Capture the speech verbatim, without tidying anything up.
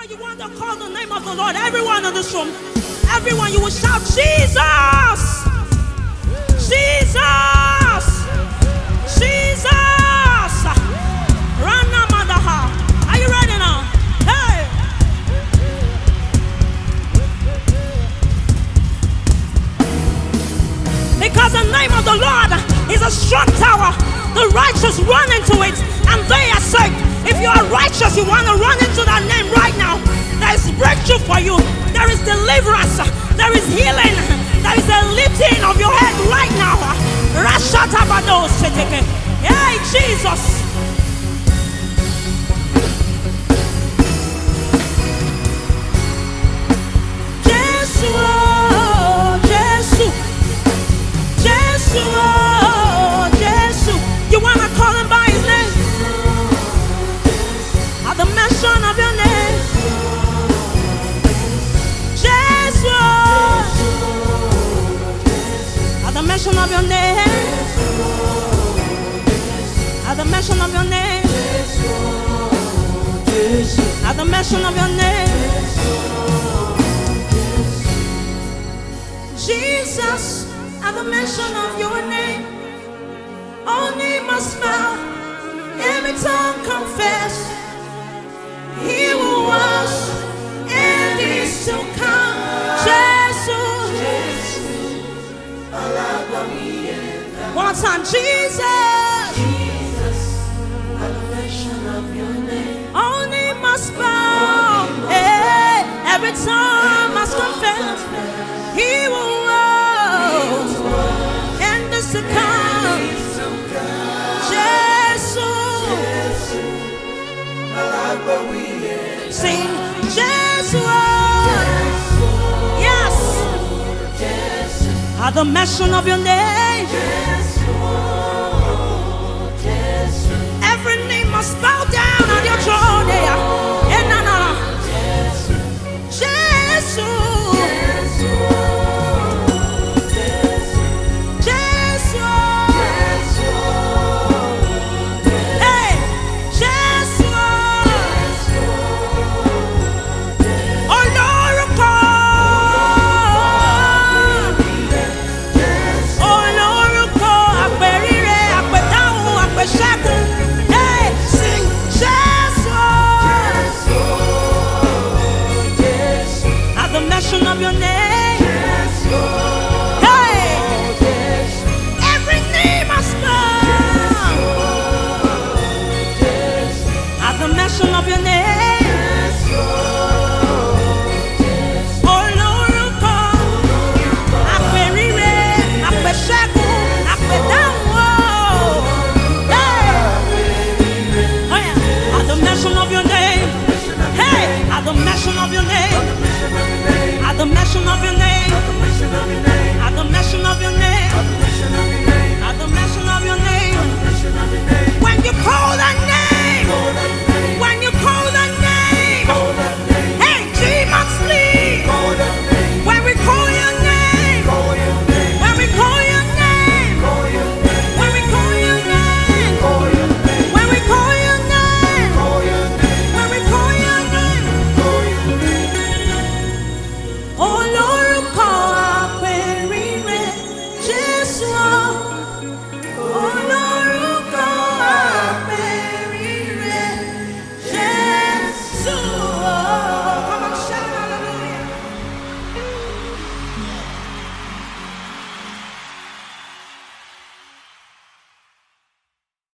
Anyone you want to call the name of the Lord, everyone in this room, everyone, you will shout, Jesus! Jesus! Jesus! Rana Madaha. Are you ready now? Hey! Because the name of the Lord is a strong tower. The righteous run into it and they are saved. If you are righteous, you want to run into that name right now. There is breakthrough for you. There is deliverance. There is healing. There is a lifting of your head right now. Rashatabado seteke. Hey, Jesus. Jesus, Jesus, Jesus, Jesus. You want to call him by his name? At the mention of your name, Jesus. At the mention of your name, at the mention of your name, at the mention of your name, Jesus. At the mention of your name, all knee must bow, every tongue confess. He who was and is to come. Jesus. One time, Jesus. At the mention of your name, all knee must bow, hey, every tongue must confess. He who was and is to come. Jesus. Sing Jesus. Yes. At the mention of your name, every name must bow.